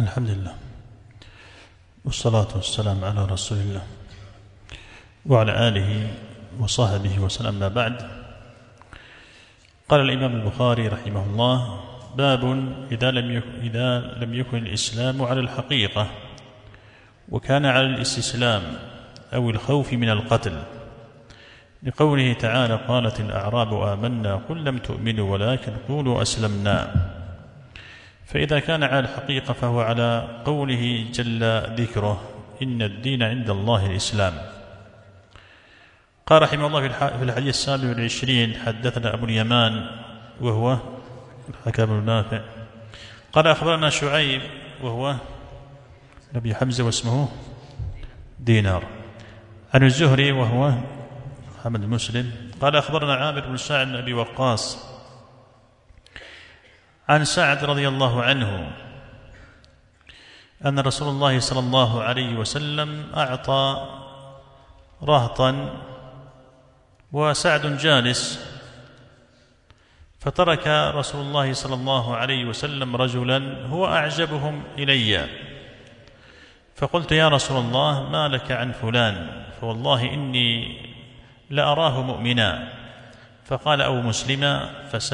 الحمد لله والصلاة والسلام على رسول الله وعلى آله وصحبه وسلم. ما بعد، قال الإمام البخاري رحمه الله: باب إذا لم يكن الإسلام على الحقيقة وكان على الاستسلام أو الخوف من القتل، لقوله تعالى: قالت الأعراب آمنا قل لم تؤمنوا ولكن قولوا أسلمنا. فإذا كان على الحقيقة فهو على قوله جل ذكره: إن الدين عند الله الإسلام. قال رحمه الله في الحديث 27: حدثنا أبو اليمان وهو الحكم بن نافع قال أخبرنا شعيب وهو نبي حمزة واسمه دينار عن الزهري وهو محمد بن مسلم قال أخبرنا عامر بن سعد بن أبي وقاص عن سعد رضي الله عنه أن رسول الله صلى الله عليه وسلم أعطى رهطا وسعد جالس، فترك رسول الله صلى الله عليه وسلم رجلا هو أعجبهم إلي، فقلت: يا رسول الله، ما لك عن فلان؟ فوالله إني لأراه مؤمنا. فقال: أو مسلما.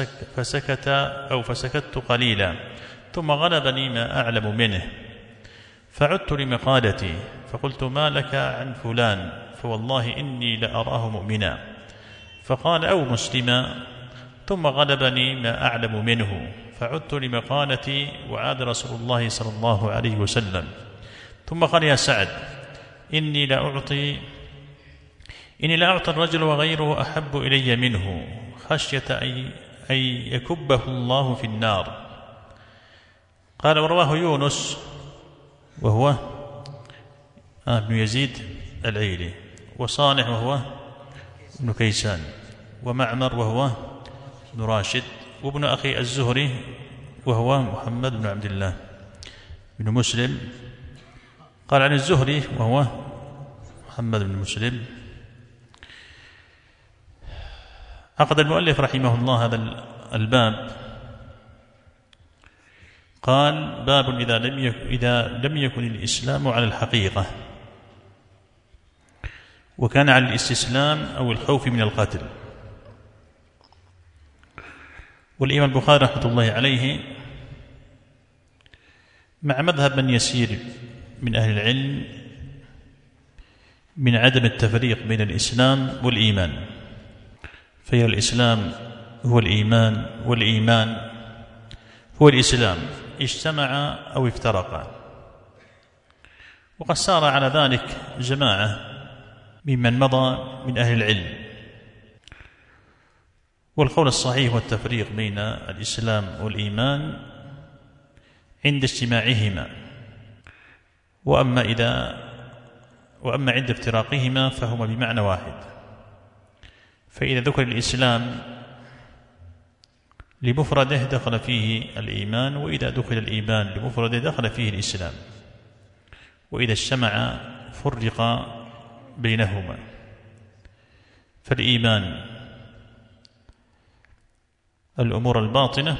فسكت قليلا، ثم غلبني ما أعلم منه، فعدت لمقالتي فقلت: ما لك عن فلان؟ فوالله إني لأراه مؤمنا. فقال: أو مسلما. ثم غلبني ما أعلم منه، فعدت لمقالتي، وعاد رسول الله صلى الله عليه وسلم ثم قال: يا سعد، إني لأعطي الرجل وغيره أحب إلي منه، خشية أن يكبه الله في النار. قال: ورواه يونس وهو ابن يزيد العيلي، وصالح وهو ابن كيسان، ومعمر وهو ابن راشد، وابن أخي الزهري وهو محمد بن عبد الله بن مسلم. قال عن الزهري وهو محمد بن مسلم. عقد المؤلف رحمه الله هذا الباب، قال: باب إذا لم يكن الإسلام على الحقيقة وكان على الاستسلام أو الخوف من القتل. والإمام البخاري رحمة الله عليه مع مذهب من يسير من أهل العلم من عدم التفريق بين الإسلام والإيمان، فهي الإسلام هو الإيمان والإيمان هو الإسلام، اجتمعا أو افترقا. وقد سار على ذلك جماعة ممن مضى من أهل العلم، والقول الصحيح هو التفريق بين الإسلام والإيمان عند اجتماعهما، وأما عند افتراقهما فهما بمعنى واحد. فإذا ذكر الإسلام لمفرده دخل فيه الإيمان، وإذا ذكر الإيمان لمفرده دخل فيه الإسلام، وإذا اجتمع فرق بينهما. فالإيمان الأمور الباطنة،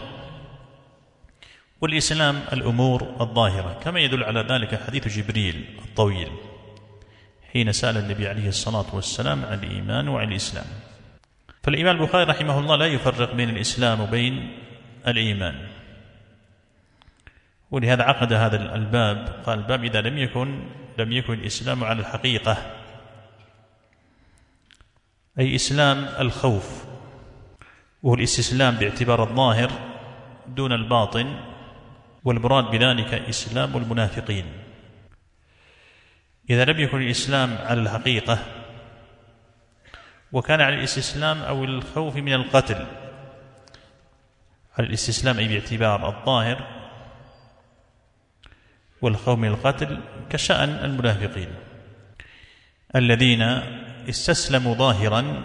والإسلام الأمور الظاهرة، كما يدل على ذلك حديث جبريل الطويل حين سأل النبي عليه الصلاة والسلام عن الإيمان وعن الإسلام. فالإمام البخاري رحمه الله لا يفرق بين الإسلام وبين الإيمان، ولهذا عقد هذا الباب، قال: الباب إذا لم يكن الإسلام على الحقيقة، أي إسلام الخوف، وهو الاستسلام باعتبار الظاهر دون الباطن، والمراد بذلك إسلام المنافقين. إذا لم يكن الإسلام على الحقيقة وكان على الاستسلام أو الخوف من القتل، على الاستسلام أي باعتبار الظاهر، والخوف من القتل كشأن المنافقين الذين استسلموا ظاهرا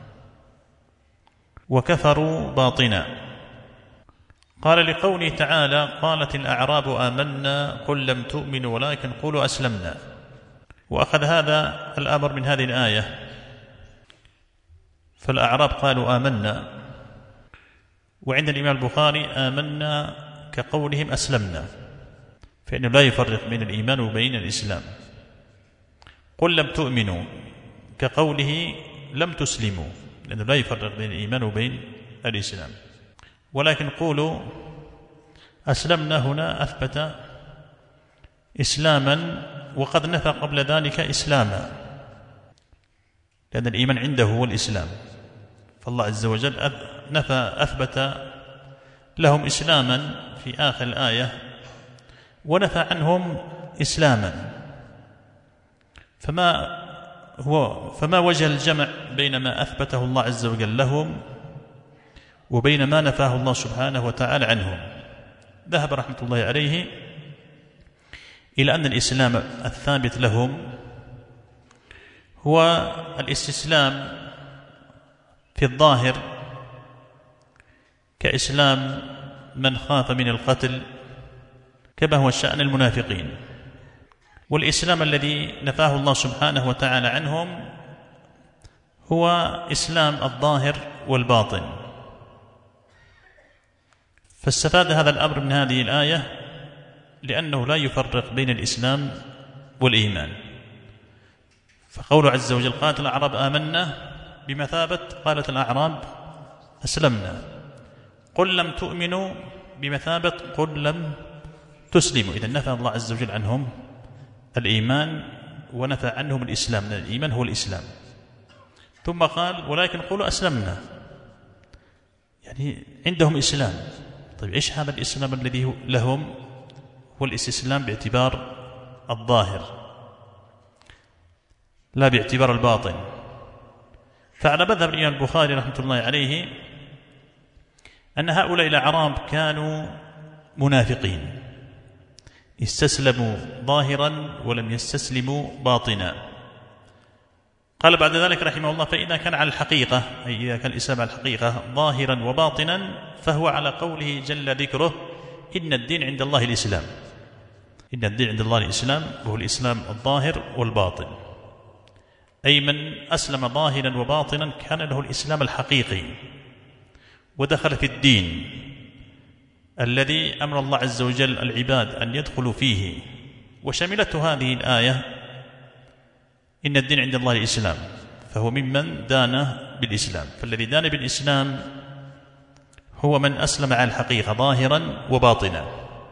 وكفروا باطنا. قال لقوله تعالى: قالت الأعراب آمنا قل لم تؤمنوا ولكن قولوا أسلمنا. وأخذ هذا الأمر من هذه الآية، فالأعراب قالوا آمنا، وعند الإمام البخاري آمنا كقولهم أسلمنا، فإنه لا يفرق بين الإيمان وبين الإسلام. قل لم تؤمنوا كقوله لم تسلموا، لأنه لا يفرق بين الإيمان وبين الإسلام. ولكن قولوا أسلمنا هنا أثبت إسلاما وقد نفى قبل ذلك إسلاما، لأن الإيمان عنده هو الإسلام، فالله عز وجل أثبت لهم إسلاما في آخر الآية ونفى عنهم إسلاما. فما وجه الجمع بين ما أثبته الله عز وجل لهم وبين ما نفاه الله سبحانه وتعالى عنهم؟ ذهب رحمة الله عليه إلى أن الإسلام الثابت لهم هو الاستسلام في الظاهر كإسلام من خاف من القتل، كما هو شأن المنافقين. والإسلام الذي نفاه الله سبحانه وتعالى عنهم هو إسلام الظاهر والباطن. فاستفاد هذا الأمر من هذه الآية لأنه لا يفرق بين الإسلام والإيمان. فقول عز وجل قالت الأعراب آمنا بمثابة قالت الأعراب أسلمنا. قل لم تؤمنوا بمثابة قل لم تسلموا. إذن نفى الله عز وجل عنهم الإيمان ونفى عنهم الإسلام، لأن الإيمان هو الإسلام. ثم قال ولكن قولوا أسلمنا، يعني عندهم إسلام. طيب إيش هذا الإسلام الذي لهم؟ هو الاستسلام باعتبار الظاهر لا باعتبار الباطن. فعلى مذهب الإمام البخاري رحمة الله عليه أن هؤلاء الأعراب كانوا منافقين، استسلموا ظاهرا ولم يستسلموا باطنا. قال بعد ذلك رحمه الله فإذا كان على الحقيقة، أي إذا كان الإسلام على الحقيقة ظاهرا وباطنا، فهو على قوله جل ذكره إن الدين عند الله الإسلام. إن الدين عند الله الإسلام، وهو الإسلام الظاهر والباطن. أي من أسلم ظاهرا وباطنا كان له الإسلام الحقيقي ودخل في الدين الذي أمر الله عز وجل العباد أن يدخلوا فيه. وشملته هذه الآية إن الدين عند الله الإسلام، فهو ممن دان بالإسلام. فالذي دان بالإسلام هو من أسلم على الحقيقة ظاهرا وباطنا.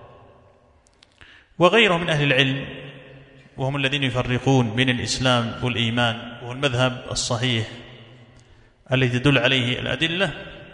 وغيره من أهل العلم وهم الذين يفرقون بين الإسلام والإيمان، وهو المذهب الصحيح الذي تدل عليه الأدلة،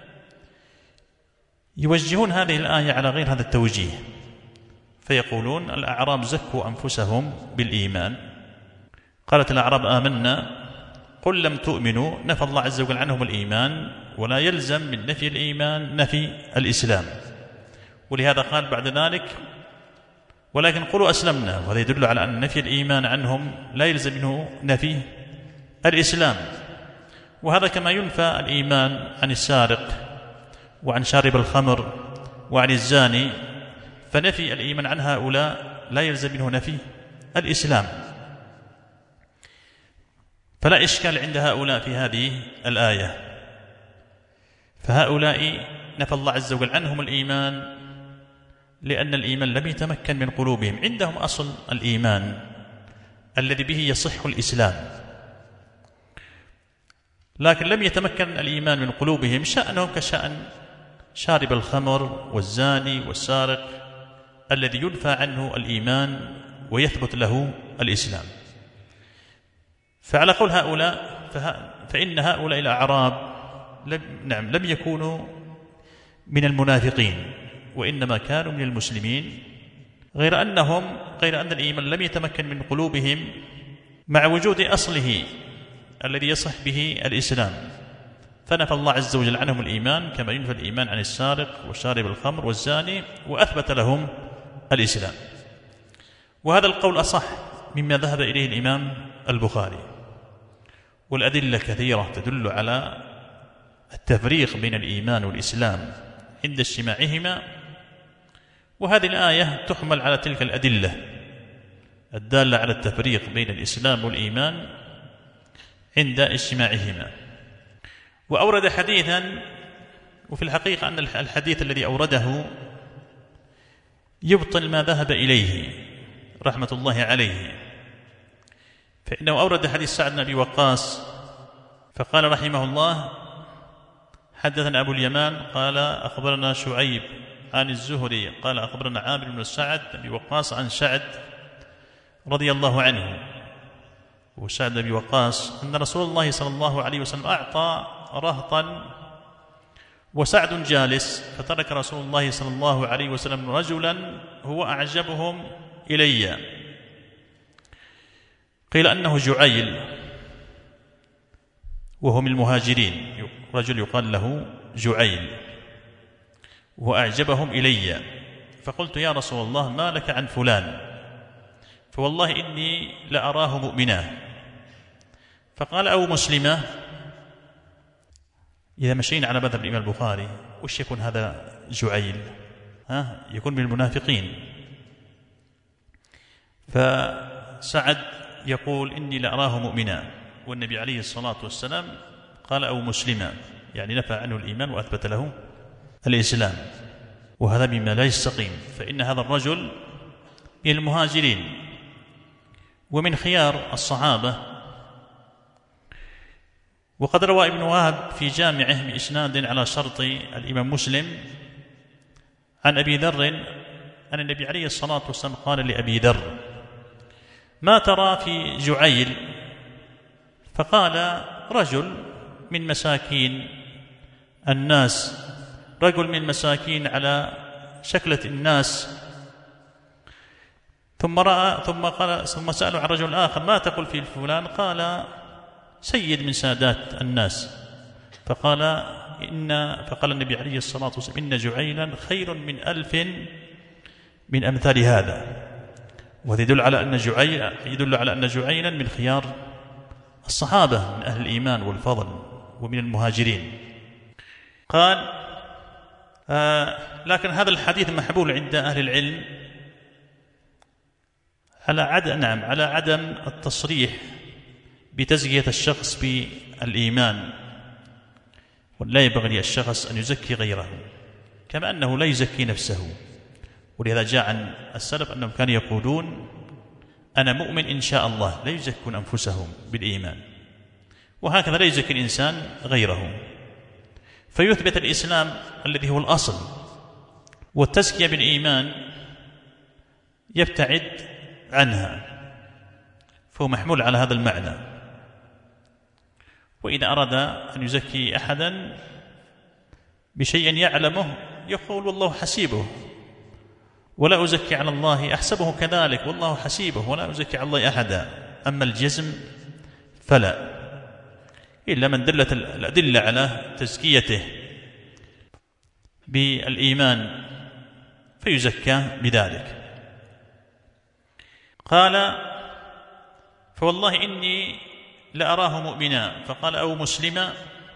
يوجهون هذه الآية على غير هذا التوجيه، فيقولون الأعراب زكوا أنفسهم بالإيمان. قالت الأعراب آمنا قل لم تؤمنوا، نفى الله عز وجل عنهم الإيمان، ولا يلزم من نفي الإيمان نفي الإسلام. ولهذا قال بعد ذلك ولكن قولوا أسلمنا، وهذا يدل على أن نفي الإيمان عنهم لا يلزم منه نفي الإسلام. وهذا كما ينفى الإيمان عن السارق وعن شارب الخمر وعن الزاني، فنفي الإيمان عن هؤلاء لا يلزم منه نفي الإسلام. فلا إشكال عند هؤلاء في هذه الآية. فهؤلاء نفى الله عز وجل عنهم الإيمان لأن الإيمان لم يتمكن من قلوبهم. عندهم أصل الإيمان الذي به يصح الإسلام، لكن لم يتمكن الإيمان من قلوبهم. شأنهم كشأن شارب الخمر والزاني والسارق الذي ينفى عنه الإيمان ويثبت له الإسلام. فعلى قول هؤلاء فإن هؤلاء الأعراب لم يكونوا من المنافقين، وإنما كانوا من المسلمين، غير أن الإيمان لم يتمكن من قلوبهم مع وجود أصله الذي يصح به الإسلام. فنفى الله عز وجل عنهم الإيمان كما ينفى الإيمان عن السارق وشارب الخمر والزاني، وأثبت لهم الإسلام. وهذا القول أصح مما ذهب إليه الإمام البخاري. والأدلة كثيرة تدل على التفريق بين الإيمان والإسلام عند اجتماعهما، وهذه الآية تحمل على تلك الأدلة الدالة على التفريق بين الإسلام والإيمان عند اجتماعهما. وأورد حديثا، وفي الحقيقة أن الحديث الذي أورده يبطل ما ذهب إليه رحمة الله عليه، فإنه أورد حديث سعد بن أبي وقاص فقال رحمه الله: حدثنا أبو اليمان قال أخبرنا شعيب عن الزهري قال أخبرنا عامر بن سعد بن أبي وقاص عن سعد رضي الله عنه، وسعد بن أبي وقاص أن رسول الله صلى الله عليه وسلم أعطى رهطا وسعد جالس، فترك رسول الله صلى الله عليه وسلم رجلا هو أعجبهم إلي، قيل أنه جعيل وهو من المهاجرين، رجل يقال له جعيل وأعجبهم إلي، فقلت: يا رسول الله ما لك عن فلان؟ فوالله إني لأراه مؤمنا. فقال: أو مسلمة. إذا مشينا على مذهب الإمام البخاري وش يكون هذا جعيل؟ يكون من المنافقين. فسعد يقول: إني لأراه مؤمنا، والنبي عليه الصلاة والسلام قال: أو مسلما، يعني نفى عنه الإيمان وأثبت له الإسلام، وهذا مما لا يستقيم، فإن هذا الرجل من المهاجرين ومن خيار الصحابة. وقد روى ابن وهب في جامعه بإسناد على شرط الإمام مسلم عن أبي ذر أن النبي عليه الصلاة والسلام قال لأبي ذر: ما ترى في جعيل؟ فقال: رجل من مساكين الناس، رجل من مساكين على شكلة الناس. ثم سألوا عن رجل آخر: ما تقول في فلان؟ قال: سيد من سادات الناس. فقال النبي عليه الصلاة والسلام: إن جعيلا خير من 1000 من أمثال هذا. وهذا يدل على أن جعيلا من خيار الصحابة، من أهل الإيمان والفضل ومن المهاجرين. قال: لكن هذا الحديث محمول عند أهل العلم على عدم التصريح بتزكية الشخص بالإيمان، ولا ينبغي الشخص أن يزكي غيره كما أنه لا يزكي نفسه. ولهذا جاء عن السلف أنهم كانوا يقولون: أنا مؤمن إن شاء الله، لا يزكون أنفسهم بالإيمان، وهكذا لا يزكي الإنسان غيره. فيثبت الإسلام الذي هو الأصل، والتزكية بالإيمان يبتعد عنها، فهو محمول على هذا المعنى. وإذا أراد أن يزكي أحدا بشيء يعلمه يقول: والله حسيبه، ولا أزكي على الله، أحسبه كذلك والله حسيبه، ولا أزكي على الله أحدا. أما الجزم فلا، إلا من دلت الأدلة على تزكيته بالإيمان فيزكى بذلك. قال: فوالله إني لأراه مؤمنا. فقال: أو مسلما.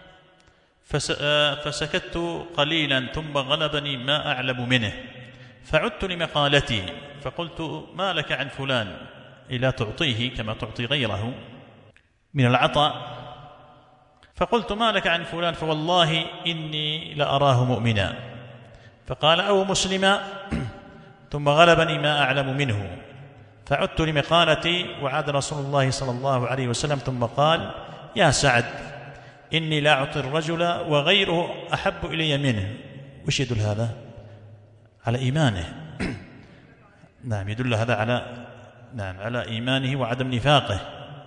فسكت قليلا ثم غلبني ما أعلم منه، فعدت لمقالتي فقلت: ما لك عن فلان؟ إلا تعطيه كما تعطي غيره من العطاء. فقلت: ما لك عن فلان؟ فوالله إني لأراه مؤمنا. فقال: أو مسلما. ثم غلبني ما أعلم منه، فعدت لمقالتي وعاد رسول الله صلى الله عليه وسلم ثم قال: يا سعد، إني لا أعطي الرجل وغيره أحب إلي منه. وش يدل هذا؟ على إيمانه. نعم، يدل هذا على إيمانه وعدم نفاقه.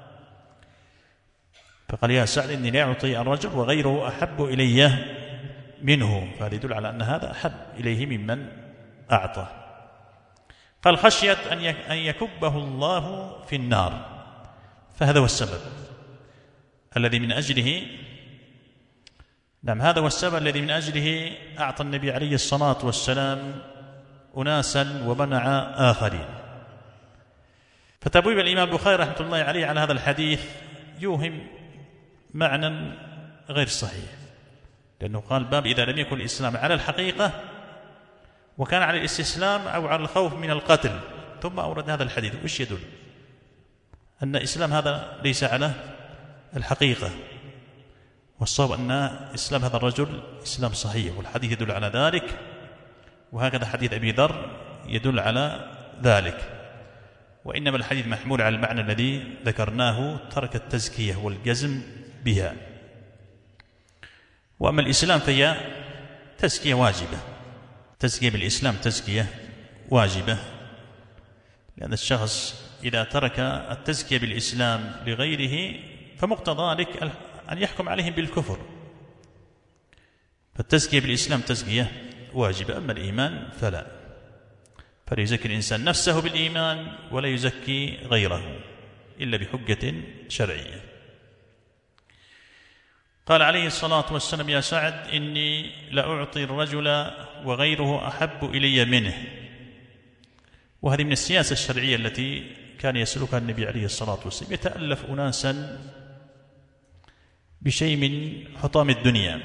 فقال: يا سعد، إني لا أعطي الرجل وغيره أحب إلي منه، فهذا يدل على أن هذا أحب إليه ممن أعطى. قال: خشية أن يكبه الله في النار. فهذا هو السبب الذي من أجله هذا هو السبب الذي من أجله أعطى النبي عليه الصلاة والسلام أناسا ومنع آخرين. فتبويب الإمام البخاري رحمة الله عليه على هذا الحديث يوهم معنى غير صحيح، لأنه قال: باب إذا لم يكن الإسلام على الحقيقة وكان على الاستسلام أو على الخوف من القتل، ثم أورد هذا الحديث. وش يدل؟ أن الإسلام هذا ليس على الحقيقة، والصواب أن إسلام هذا الرجل إسلام صحيح، والحديث يدل على ذلك. وهكذا حديث أبي ذر يدل على ذلك، وإنما الحديث محمول على المعنى الذي ذكرناه، ترك التزكية والجزم بها. وأما الإسلام فهي تزكية واجبة، تزكية بالإسلام تزكية واجبة، لأن الشخص إذا ترك التزكية بالإسلام لغيره فمقتضى ذلك أن يحكم عليهم بالكفر. فالتزكية بالإسلام تزكية واجبة، أما الإيمان فلا يزكي الإنسان نفسه بالإيمان ولا يزكي غيره إلا بحجة شرعية. قال عليه الصلاة والسلام: يا سعد إني لأعطي الرجل وغيره أحب إلي منه. وهذه من السياسة الشرعية التي كان يسلكها النبي عليه الصلاة والسلام، يتألف أناسا بشيء من حطام الدنيا،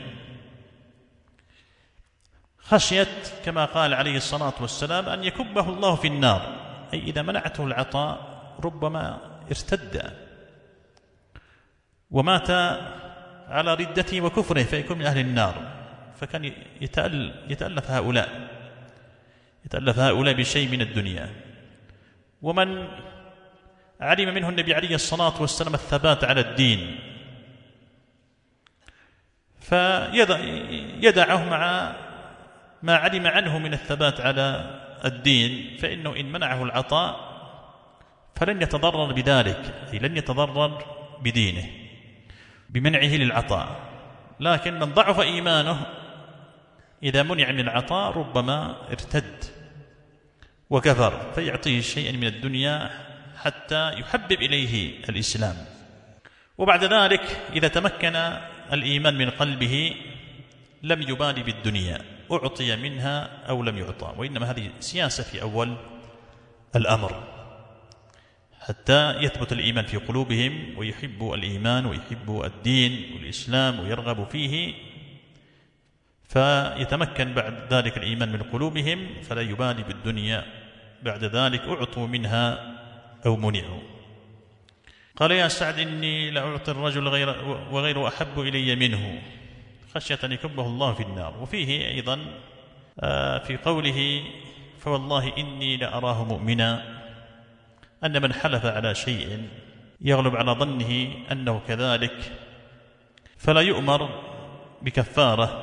خشية كما قال عليه الصلاة والسلام أن يكبه الله في النار، أي إذا منعته العطاء ربما ارتد ومات على ردته وكفره فيكون من أهل النار. فكان يتألف هؤلاء بشيء من الدنيا. ومن علم منه النبي عليه الصلاة والسلام الثبات على الدين فيدعه مع ما علم عنه من الثبات على الدين، فإنه إن منعه العطاء فلن يتضرر بذلك، أي لن يتضرر بدينه بمنعه للعطاء. لكن من ضعف إيمانه إذا منع من العطاء ربما ارتد وكفر، فيعطيه شيئا من الدنيا حتى يحبب إليه الإسلام. وبعد ذلك إذا تمكن الإيمان من قلبه لم يبالي بالدنيا، أعطي منها أو لم يعطى، وإنما هذه سياسة في أول الأمر حتى يثبت الإيمان في قلوبهم ويحبوا الإيمان ويحبوا الدين والإسلام ويرغبوا فيه، فيتمكن بعد ذلك الإيمان من قلوبهم فلا يبالي بالدنيا، بعد ذلك أعطوا منها أو منعوا. قال: يا سعد إني لأعطي الرجل وغيره أحب إلي منه، خشية أن يكبه الله في النار. وفيه أيضا في قوله: فوالله إني لأراه مؤمنا، أن من حلف على شيء يغلب على ظنه أنه كذلك فلا يؤمر بكفارة،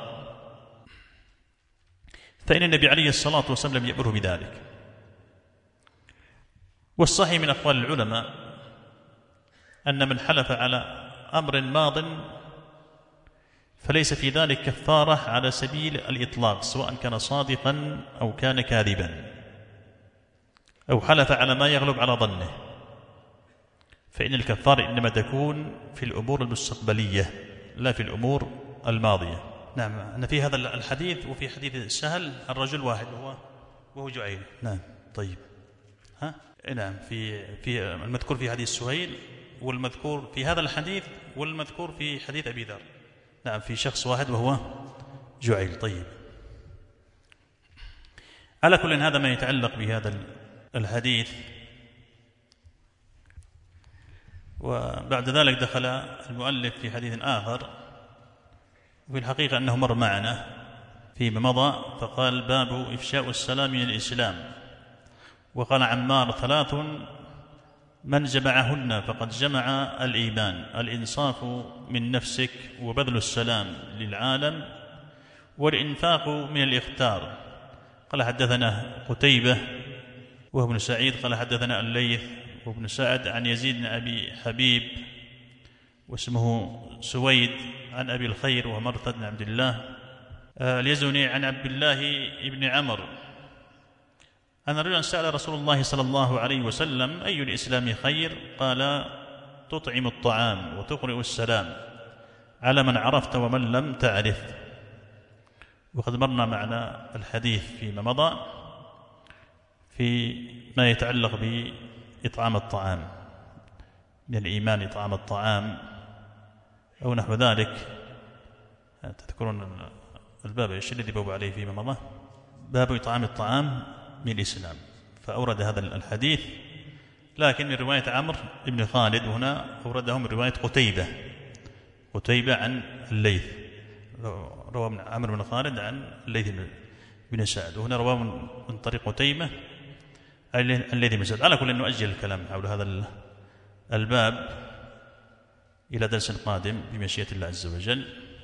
فإن النبي عليه الصلاة والسلام لم يأمره بذلك. والصحيح من أقوال العلماء أن من حلف على أمر ماض فليس في ذلك كفارة على سبيل الإطلاق، سواء كان صادقا أو كان كاذبا أو حلف على ما يغلب على ظنه، فإن الكفارة إنما تكون في الأمور المستقبلية لا في الأمور الماضية. نعم، أن في هذا الحديث وفي حديث سهل الرجل واحد وهو جعيل. نعم، طيب. نعم، في المذكور في حديث سهيل والمذكور في هذا الحديث والمذكور في حديث أبي ذر. نعم، في شخص واحد وهو جعيل. طيب، على كل هذا ما يتعلق بهذا الحديث. وبعد ذلك دخل المؤلف في حديث آخر، وفي الحقيقة أنه مر معنا فيما مضى، فقال: باب إفشاء السلام من الإسلام. وقال عمار: 3 من جمعهن فقد جمع الإيمان: الإنصاف من نفسك، وبذل السلام للعالم، والإنفاق من الإختار. قال: حدثنا قتيبة وابن سعيد قال: حدثنا الليث وابن سعد عن يزيد بن أبي حبيب واسمه سويد عن أبي الخير ومرثد بن عبد الله اليزني عن عبد الله بن عمر أن رجلا سأل رسول الله صلى الله عليه وسلم: أي الإسلام خير؟ قال: تطعم الطعام وتقرئ السلام على من عرفت ومن لم تعرف. وقد مرنا معنا الحديث فيما مضى في ما يتعلق بإطعام الطعام، من الإيمان إطعام الطعام أو نحو ذلك. تذكرون الباب ايش الذي باب عليه فيما مضى؟ باب إطعام الطعام من الإسلام، فأورد هذا الحديث، لكن من رواية عمرو بن خالد، هنا أورده من رواية قتيبة عن الليث، روى عمرو بن خالد عن الليث بن سعد، وهنا رواه من طريق قتيمة الذي بن سعد. على كل نؤجل الكلام حول هذا الباب إلى درس قادم بمشيئة الله عز وجل.